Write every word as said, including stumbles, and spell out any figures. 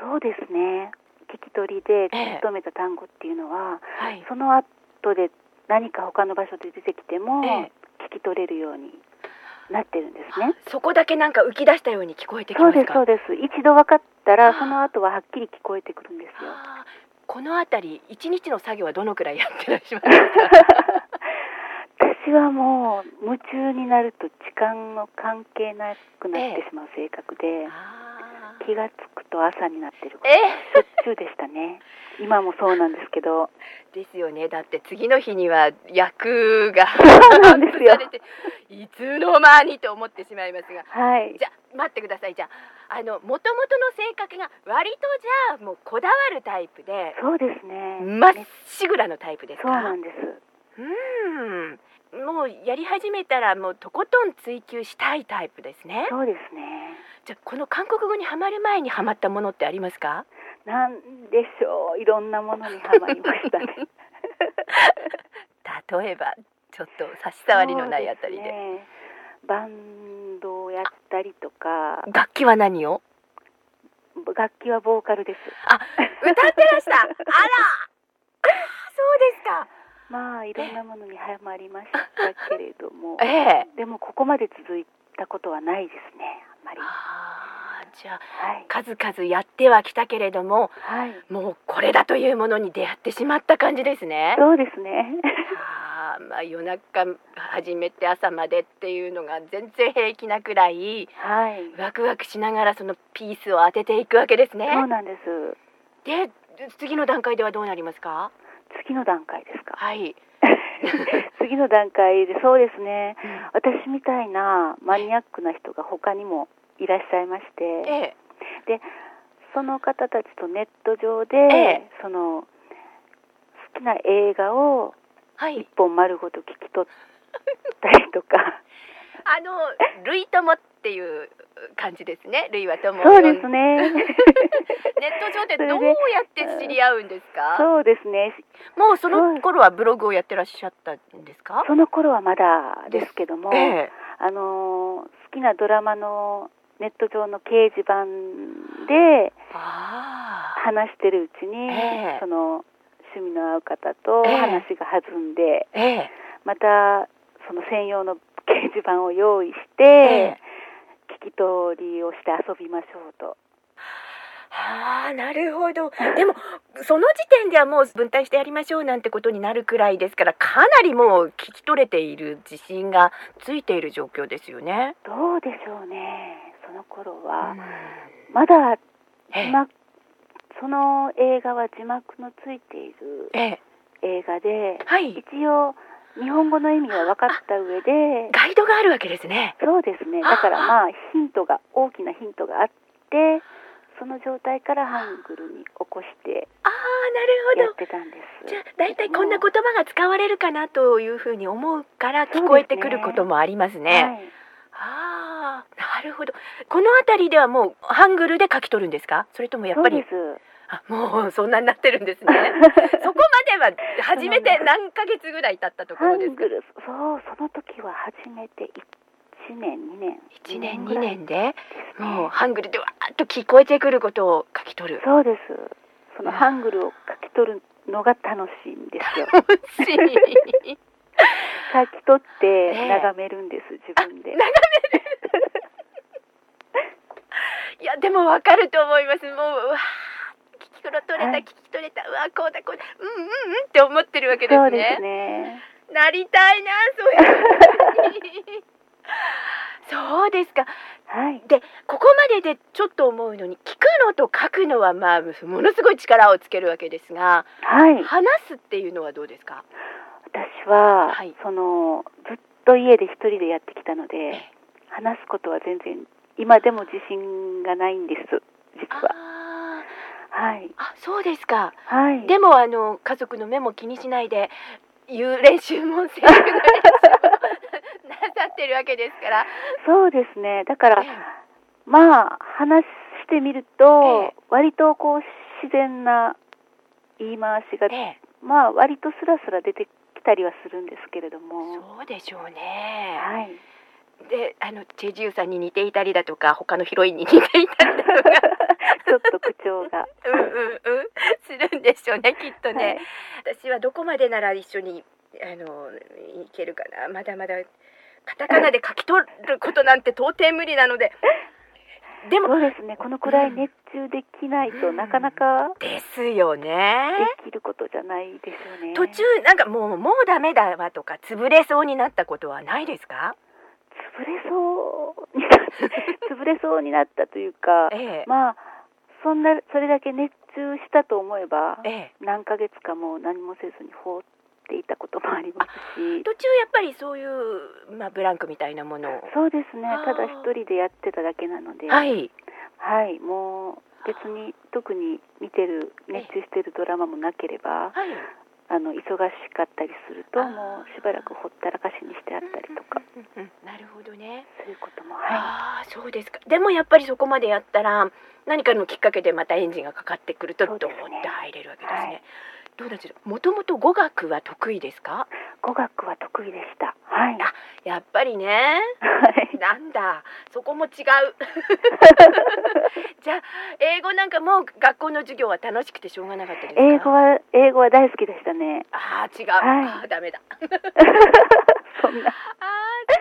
そうですね。聞き取りで聞き止めた単語っていうのは、 ええはい、 その後で何か他の場所で出てきても、ええ、聞き取れるようになってるんですね。 そこだけなんか浮き出したように聞こえてきますか？ そうですそうです。一度分かったらその後ははっきり聞こえてくるんですよ。 このあたり一日の作業はどのくらいやってらっしゃいますか？ 私はもう夢中になると時間の関係なくなってしまう性格で、ええ、気がつくと朝になってることがしょっちゅうでしたね。今もそうなんですけど。 ですよね。だって次の日には役がそうなんですよ。 いつの間にと思ってしまいますが、 はい、 じゃあ待ってください。じゃああの元々の性格が割とじゃあもうこだわるタイプで、 そうですね。 まっしぐらのタイプですか？ そうなんです。 うーん、もうやり始めたらもうとことん追求したいタイプですね。 そうですね。 じゃあこの韓国語にハマる前にハマったものってありますか？ なんでしょう、いろんなものにハマりましたね。 例えばちょっと差し障りのないあたりで。 そうですね、バンドをやったりとか。 楽器は何を？ 楽器はボーカルです。 あ、歌ってらした。あら、そうですか。 まあいろんなものにハマりましたけれども、 ええ、 でもここまで続いたことはないですね、あんまり。 あ、じゃあ、 はい、 数々やってはきたけれども、 はい、 もうこれだというものに出会ってしまった感じですね。 そうですね。 あ、まあ、夜中始めて朝までっていうのが全然平気なくらい、はい、ワクワクしながらそのピースを当てていくわけですね。 そうなんです。 で、次の段階ではどうなりますか？ 次の段階ですか？ はい。 次の段階で、そうですね、うん、私みたいなマニアックな人が他にもいらっしゃいまして、ええ、でその方たちとネット上で、ええ、その好きな映画を一本丸ごと聞き取ったりとか、はい、 あの類友っていう感じですね。類は友。 そうですね。 ネット上でどうやって知り合うんですか？ そうですね。 もうその頃はブログをやってらっしゃったんですか？ その頃はまだですけども、ええ、あの好きなドラマのネット上の掲示板で話してるうちに、ええ、その趣味の合う方と話が弾んで、ええ、またその専用の掲示板を用意して、ええ、聞き取りをして遊びましょうと。 はあ、なるほど。でもその時点ではもう分担してやりましょうなんてことになるくらいですから、かなりもう聞き取れている自信がついている状況ですよね。 どうでしょうね。その頃はまだ字幕、その映画は字幕のついている映画で、はい、一応日本語の意味は分かった上でガイドがあるわけですね。 そうですね。だからまあヒントが大きなヒントがあって、その状態からハングルに起こしてやってたんです。 じゃあだいたいこんな言葉が使われるかなというふうに思うから聞こえてくることもありますね。はい、ああ、なるほど。このあたりではもうハングルで書き取るんですか？それともやっぱり。 そうです。 あ、もうそんなになってるんですね。そこまでは初めて何ヶ月ぐらい経ったところですか？ ハングル、そう、その時は初めていちねんにねんいちねんにねんでもうハングルでわーっと聞こえてくることを書き取る。 そうです。そのハングルを書き取るのが楽しいんですよ。 楽しい。 書き取って眺めるんです、自分で。 眺める。いやでもわかると思います。もううわ聞き取れた、はい、聞き取れた、うわこうだこうだ、うんうんうんって思ってるわけですね。 そうですね。 なりたいな、そういうそうですか。はい。でここまででちょっと思うのに、聞くのと書くのはまあものすごい力をつけるわけですが、はい、話すっていうのはどうですか？ 私は、はい、そのずっと家で一人でやってきたので、話すことは全然今でも自信がないんです、実は。はい。あ、 そうですか。 はい。 でもあの家族の目も気にしないで言う練習もセリフの練習もなさってるわけですから。 そうですね。だから、ええ、まあ話してみると、ええ、割とこう自然な言い回しが、ええ、まあ割とスラスラ出てきたりはするんですけれども。 そうでしょうね。 はい。 で、あのチェジュさんに似ていたりだとか、他のヒロインに似ていたりだとか。 ちょっと口調がうんうんうんするんでしょうね、きっとね、はい、私はどこまでなら一緒にあのいけるかな。まだまだカタカナで書き取ることなんて到底無理なので。 でもそうですね、このくらい熱中できないと、うん、なかなかですよね。 できることじゃないですよね。 途中なんかもうもうダメだわとか潰れそうになったことはないですか？ 潰れそうにな潰れそうになったというか、ええ、まあそんなそれだけ熱中したと思えば、ええ、何ヶ月かも何もせずに放っていたこともありますし、 途中やっぱりそういう、まあ、ブランクみたいなものを。 そうですね、ただ一人でやってただけなので、 はい、 はい、もう別に特に見てる熱中してるドラマもなければ、はい、あの忙しかったりするともうしばらくほったらかしにしてあったりとか、 うんうんうん、なるほどね、 そういうことも、はい、 ああそうですか。でもやっぱりそこまでやったら何かのきっかけでまたエンジンがかかってくるとドーンって入れるわけですね、はい、どうだろう。もともと語学は得意ですか？ 語学は得意でした。はい。 あ、やっぱりね。はい。なんだ、そこも違う。じゃあ英語なんかも学校の授業は楽しくてしょうがなかったですか？ 英語は英語は大好きでしたね。 ああ違う。はい、あダメだ。 そんな。 あ